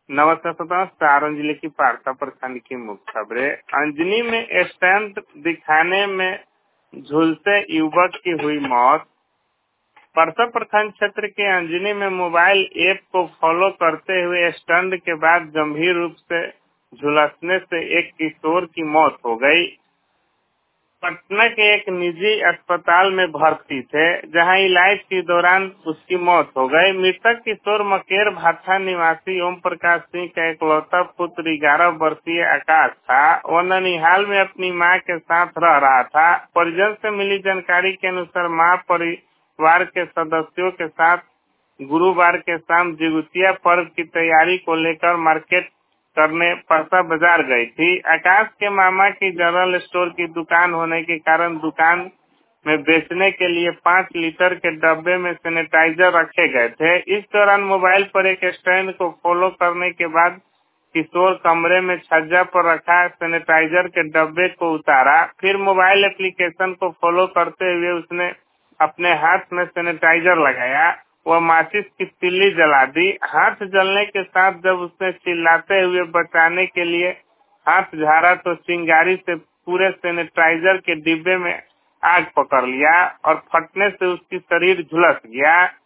नमस्कार श्रोताओं, सारण जिले की पारसा प्रखंड की मुख्य खबरें। अंजनी में स्टंट दिखाने में झुलसे युवक की हुई मौत। पारसा प्रखंड क्षेत्र के अंजनी में मोबाइल ऐप को फॉलो करते हुए स्टंट के बाद गंभीर रूप से झुलसने से एक किशोर की मौत हो गई। पटना के एक निजी अस्पताल में भर्ती थे, जहां इलाज के दौरान उसकी मौत हो गई। मृतक किशोर मकेर भाठा निवासी ओम प्रकाश सिंह का इकलौता पुत्र 11 वर्षीय आकाश था। वह ननिहाल में अपनी मां के साथ रह रहा था। परिजन से मिली जानकारी के अनुसार मां परिवार के सदस्यों के साथ गुरुवार के शाम जिगुतिया पर्व की तैयारी को लेकर मार्केट करने परसा बाजार गई थी। आकाश के मामा की जनरल स्टोर की दुकान होने के कारण दुकान में बेचने के लिए 5 लीटर के डब्बे में सैनिटाइजर रखे गए थे। इस दौरान मोबाइल पर एक स्टैंड को फॉलो करने के बाद किशोर कमरे में छज्जा पर रखा सैनिटाइजर के डब्बे को उतारा। फिर मोबाइल एप्लीकेशन को फॉलो करते हुए उसने अपने हाथ में सैनिटाइजर लगाया। वह माचिस की तिल्ली जला दी। हाथ जलने के साथ जब उसने चिल्लाते हुए बचाने के लिए हाथ झाड़ा तो चिंगारी से पूरे सैनिटाइजर के डिब्बे में आग पकड़ लिया और फटने से उसकी शरीर झुलस गया।